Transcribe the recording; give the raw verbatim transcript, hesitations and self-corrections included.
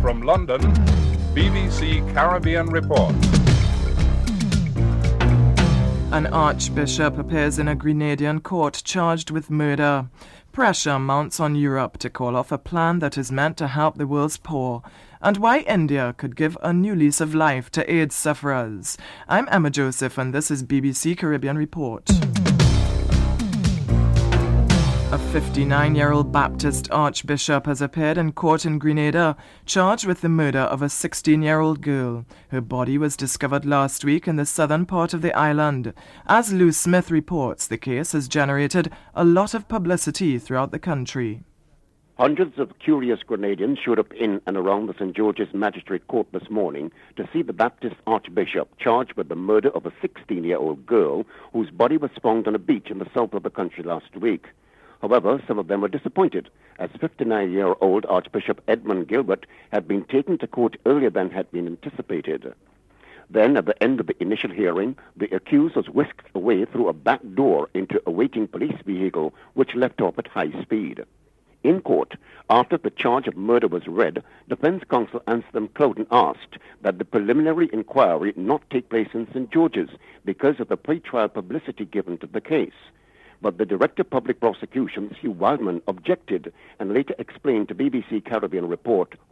From London, B B C Caribbean Report. An archbishop appears in a Grenadian court charged with murder. Pressure mounts on Europe to call off a plan that is meant to help the world's poor, and why India could give a new lease of life to AIDS sufferers. I'm Emma Joseph, and this is B B C Caribbean Report. A fifty-nine-year-old Baptist archbishop has appeared in court in Grenada, charged with the murder of a sixteen-year-old girl. Her body was discovered last week in the southern part of the island. As Lou Smith reports, the case has generated a lot of publicity throughout the country. Hundreds of curious Grenadians showed up in and around the Saint George's Magistrate Court this morning to see the Baptist Archbishop charged with the murder of a sixteen-year-old girl whose body was found on a beach in the south of the country last week. However, some of them were disappointed, as fifty-nine-year-old Archbishop Edmund Gilbert had been taken to court earlier than had been anticipated. Then, at the end of the initial hearing, the accused was whisked away through a back door into a waiting police vehicle, which left off at high speed. In court, after the charge of murder was read, defense counsel Anselm Clouden asked that the preliminary inquiry not take place in Saint George's because of the pre-trial publicity given to the case. But the Director of Public Prosecutions, Hugh Wildman, objected and later explained to B B C Caribbean Report